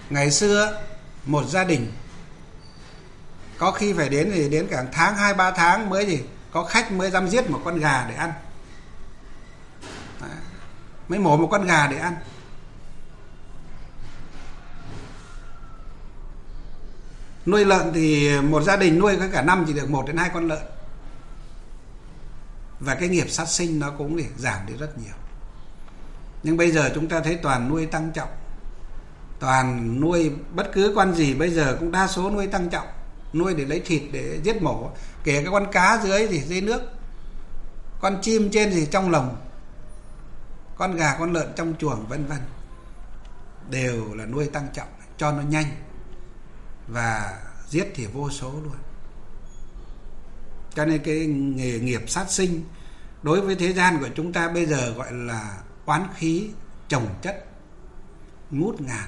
Ngày xưa một gia đình có khi phải đến cả tháng 2-3 tháng mới có khách mới dám giết một con gà để ăn. Đấy, mới mổ một con gà để ăn. Nuôi lợn thì một gia đình nuôi có cả năm chỉ được 1-2 con lợn. Và cái nghiệp sát sinh nó cũng giảm đi rất nhiều. Nhưng bây giờ chúng ta thấy toàn nuôi tăng trọng. Toàn nuôi bất cứ con gì bây giờ cũng đa số nuôi tăng trọng. Nuôi để lấy thịt, để giết mổ. Kể cả con cá dưới nước, con chim trên thì trong lồng, con gà con lợn trong chuồng vân vân, đều là nuôi tăng trọng cho nó nhanh. Và giết thì vô số luôn. Cho nên cái nghề nghiệp sát sinh đối với thế gian của chúng ta bây giờ gọi là oán khí chồng chất ngút ngàn.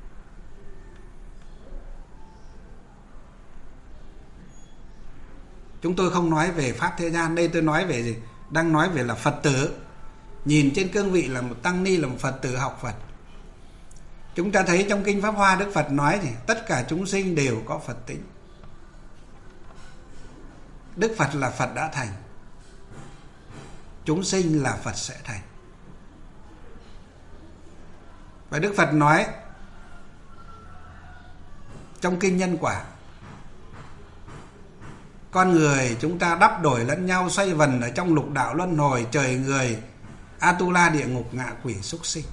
Chúng tôi không nói về pháp thế gian, đây tôi nói về gì? Đang nói về là Phật tử. Nhìn trên cương vị là một tăng ni, là một Phật tử học Phật. Chúng ta thấy trong Kinh Pháp Hoa Đức Phật nói thì tất cả chúng sinh đều có Phật tính. Đức Phật là Phật đã thành, chúng sinh là Phật sẽ thành. Và Đức Phật nói trong Kinh Nhân Quả, con người chúng ta đắp đổi lẫn nhau, xoay vần ở trong lục đạo luân hồi, trời người, Atula, địa ngục, ngạ quỷ, súc sinh.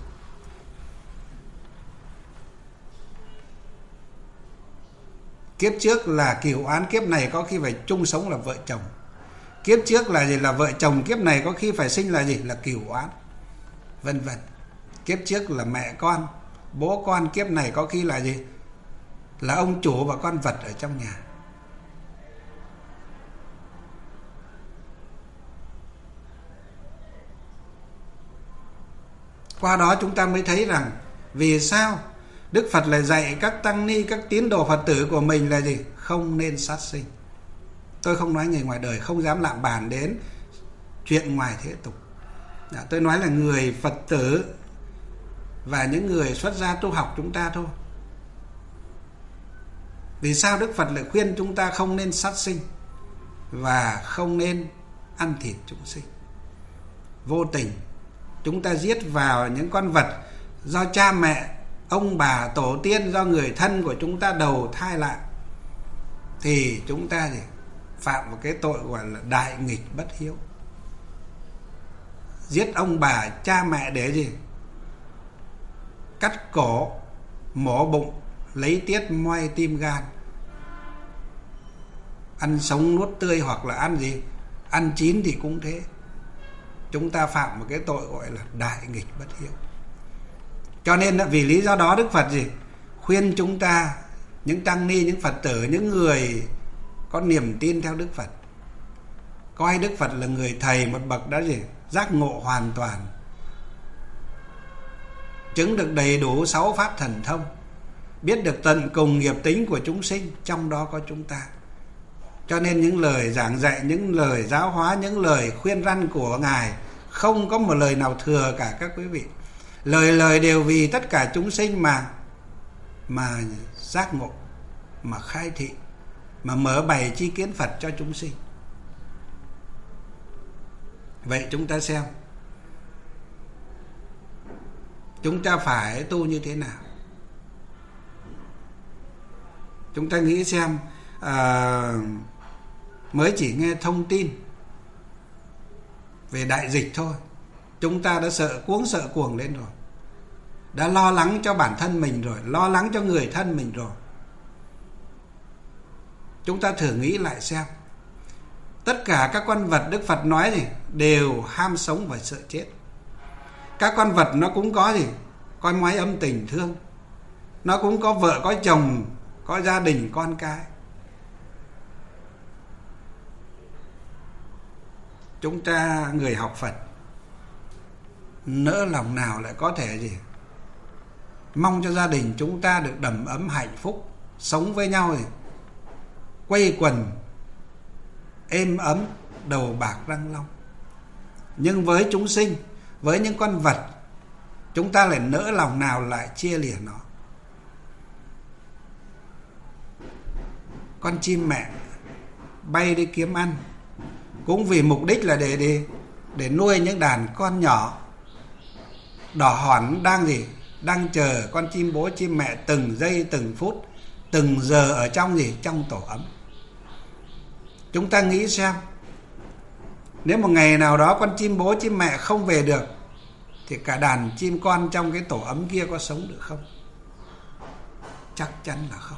Kiếp trước là cửu oán, kiếp này có khi phải chung sống là vợ chồng. Kiếp trước là gì? Là vợ chồng, kiếp này có khi phải sinh là gì? Là cửu oán, vân vân. Kiếp trước là mẹ con, bố con, kiếp này có khi là gì? Là ông chủ và con vật ở trong nhà. Qua đó chúng ta mới thấy rằng vì sao Đức Phật lại dạy các tăng ni, các tín đồ Phật tử của mình là gì? Không nên sát sinh. Tôi không nói người ngoài đời, không dám lạm bàn đến chuyện ngoài thế tục. Tôi nói là người Phật tử và những người xuất gia tu học chúng ta thôi. Vì sao Đức Phật lại khuyên chúng ta không nên sát sinh và không nên ăn thịt chúng sinh? Vô tình chúng ta giết vào những con vật do cha mẹ, ông bà, tổ tiên, do người thân của chúng ta đầu thai lại, thì chúng ta phạm một cái tội gọi là đại nghịch bất hiếu. Giết ông bà, cha mẹ để gì? Cắt cổ, mổ bụng, lấy tiết moi tim gan, ăn sống nuốt tươi, hoặc là ăn gì? Ăn chín thì cũng thế. Chúng ta phạm một cái tội gọi là đại nghịch bất hiếu. Cho nên vì lý do đó Đức Phật khuyên chúng ta, những tăng ni, những Phật tử, những người có niềm tin theo Đức Phật, coi Đức Phật là người thầy, một bậc đã giác ngộ hoàn toàn, chứng được đầy đủ 6 pháp thần thông, biết được tận cùng nghiệp tính của chúng sinh, trong đó có chúng ta. Cho nên những lời giảng dạy, những lời giáo hóa, những lời khuyên răn của Ngài không có một lời nào thừa cả các quý vị. Lời đều vì tất cả chúng sinh mà giác ngộ, mà khai thị, mà mở bày chi kiến Phật cho chúng sinh. Vậy chúng ta xem, chúng ta phải tu như thế nào? Chúng ta nghĩ xem, mới chỉ nghe thông tin về đại dịch thôi, chúng ta đã sợ cuồng lên rồi, đã lo lắng cho bản thân mình rồi, lo lắng cho người thân mình rồi. Chúng ta thử nghĩ lại xem, tất cả các con vật Đức Phật nói đều ham sống và sợ chết. Các con vật nó cũng có có mái ấm tình thương, nó cũng có vợ có chồng, có gia đình con cái. Chúng ta người học Phật nỡ lòng nào lại có thể mong cho gia đình chúng ta được đầm ấm hạnh phúc, sống với nhau quây quần êm ấm, đầu bạc răng long. Nhưng với chúng sinh, với những con vật, chúng ta lại nỡ lòng nào lại chia lìa nó. con chim mẹ bay đi kiếm ăn, cũng vì mục đích là để nuôi những đàn con nhỏ đỏ hòn đang chờ con chim bố chim mẹ từng giây từng phút từng giờ ở trong tổ ấm. Chúng ta nghĩ xem, nếu một ngày nào đó con chim bố chim mẹ không về được thì cả đàn chim con trong cái tổ ấm kia có sống được không? Chắc chắn là không.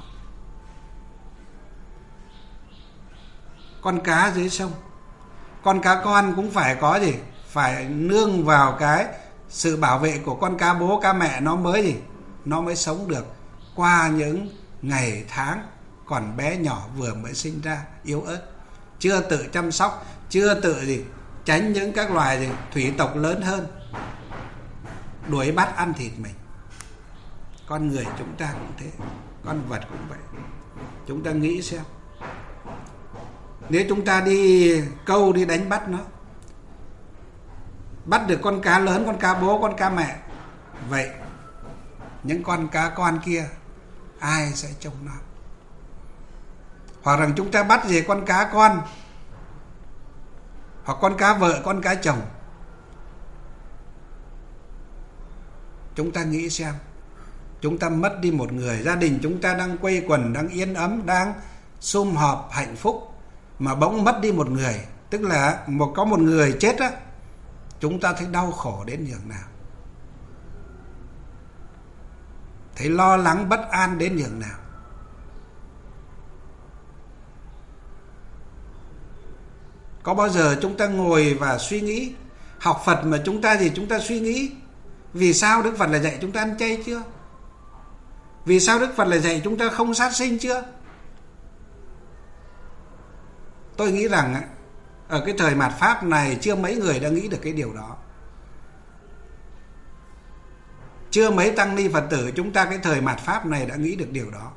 Con cá dưới sông, con cá con cũng phải có phải nương vào cái sự bảo vệ của con cá bố cá mẹ, nó mới sống được qua những ngày tháng còn bé nhỏ vừa mới sinh ra, yếu ớt, chưa tự chăm sóc, chưa tự tránh những các loài thủy tộc lớn hơn đuổi bắt ăn thịt mình. Con người chúng ta cũng thế, con vật cũng vậy. Chúng ta nghĩ xem, nếu chúng ta đi câu đi đánh bắt nó, bắt được con cá lớn, con cá bố, con cá mẹ, vậy những con cá con kia ai sẽ trông nó? Hoặc rằng chúng ta bắt con cá con, hoặc con cá vợ, con cá chồng, chúng ta nghĩ xem, chúng ta mất đi một người, gia đình chúng ta đang quây quần, đang yên ấm, đang sum họp hạnh phúc, mà bỗng mất đi một người, tức là có một người chết á, chúng ta thấy đau khổ đến nhường nào, thấy lo lắng bất an đến nhường nào. Có bao giờ chúng ta ngồi và suy nghĩ, học Phật mà chúng ta suy nghĩ vì sao Đức Phật lại dạy chúng ta ăn chay chưa? Vì sao Đức Phật lại dạy chúng ta không sát sinh chưa? Tôi nghĩ rằng ở cái thời mạt Pháp này chưa mấy người đã nghĩ được cái điều đó. Chưa mấy tăng ni Phật tử chúng ta cái thời mạt Pháp này đã nghĩ được điều đó.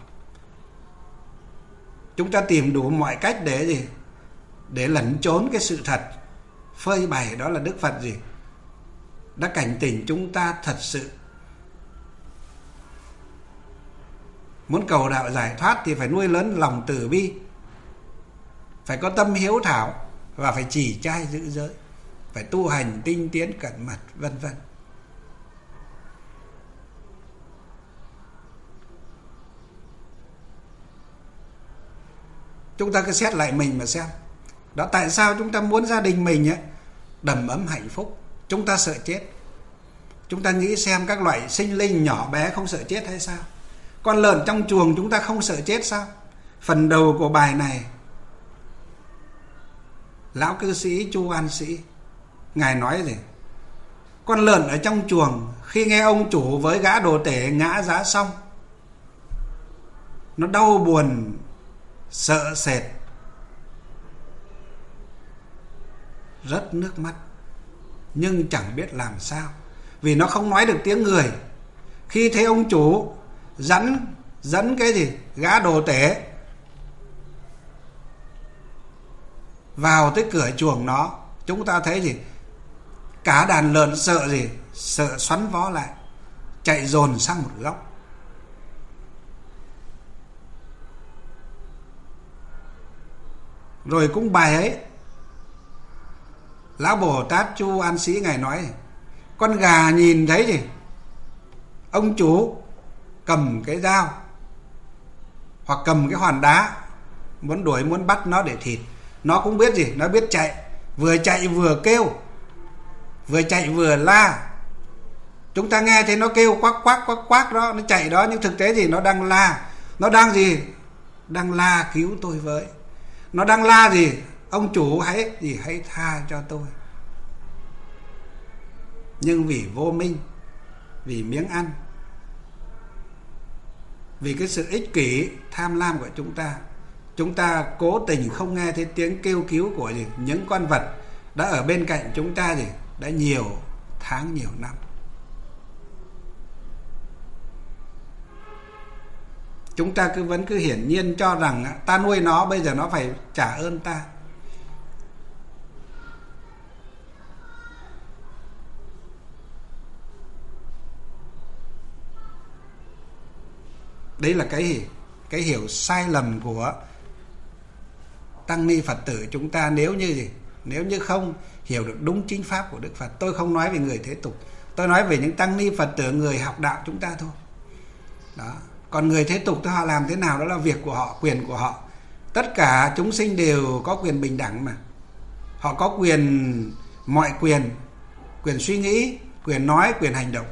Chúng ta tìm đủ mọi cách để lẩn trốn cái sự thật phơi bày, đó là Đức Phật đã cảnh tỉnh chúng ta thật sự. Muốn cầu đạo giải thoát thì phải nuôi lớn lòng từ bi, phải có tâm hiếu thảo, và phải trì trai giữ giới, phải tu hành tinh tiến cẩn mật, vân vân. Chúng ta cứ xét lại mình mà xem. Đó, tại sao chúng ta muốn gia đình mình đầm ấm hạnh phúc? Chúng ta sợ chết. Chúng ta nghĩ xem, các loại sinh linh nhỏ bé không sợ chết hay sao? Con lợn trong chuồng chúng ta không sợ chết sao? Phần đầu của bài này, lão cư sĩ Chu An Sĩ, ngài nói gì? Con lợn ở trong chuồng khi nghe ông chủ với gã đồ tể ngã giá xong, nó đau buồn, sợ sệt, rớt nước mắt, nhưng chẳng biết làm sao, vì nó không nói được tiếng người. Khi thấy ông chủ dẫn gã đồ tể vào tới cửa chuồng nó, chúng ta thấy cả đàn lợn sợ xoắn vó lại, chạy dồn sang một góc. Rồi cũng bài ấy, lão Bồ Tát Chu An Sĩ ngài nói, con gà nhìn thấy ông chủ cầm cái dao hoặc cầm cái hòn đá muốn bắt nó để thịt, nó cũng biết nó biết chạy vừa kêu, vừa chạy vừa la. Chúng ta nghe thấy nó kêu quắc quắc đó, nó chạy đó, nhưng thực tế nó đang la. Nó đang la cứu tôi với. Nó đang la ông chủ hãy tha cho tôi. Nhưng vì vô minh, vì miếng ăn, vì cái sự ích kỷ tham lam của chúng ta cố tình không nghe thấy tiếng kêu cứu của những con vật đã ở bên cạnh chúng ta đã nhiều tháng nhiều năm. Chúng ta vẫn cứ hiển nhiên cho rằng ta nuôi nó, bây giờ nó phải trả ơn ta. Đấy là cái hiểu sai lầm của tăng ni Phật tử chúng ta nếu như không hiểu được đúng chính pháp của Đức Phật. Tôi không nói về người thế tục, tôi nói về những tăng ni Phật tử người học đạo chúng ta thôi. Đó. Còn người thế tục thì họ làm thế nào đó là việc của họ, quyền của họ. Tất cả chúng sinh đều có quyền bình đẳng mà. Họ có quyền, mọi quyền, quyền suy nghĩ, quyền nói, quyền hành động.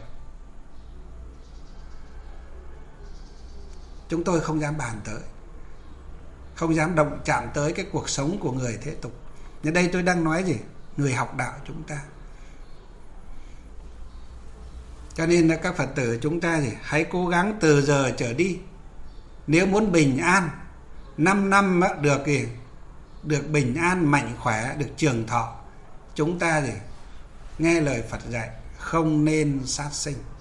Chúng tôi không dám bàn tới, không dám động chạm tới cái cuộc sống của người thế tục. Nhưng đây tôi đang nói gì? Người học đạo chúng ta. Cho nên là các Phật tử chúng ta thì hãy cố gắng từ giờ trở đi. Nếu muốn bình an, 5 năm được bình an, mạnh khỏe, được trường thọ, chúng ta thì nghe lời Phật dạy, không nên sát sinh.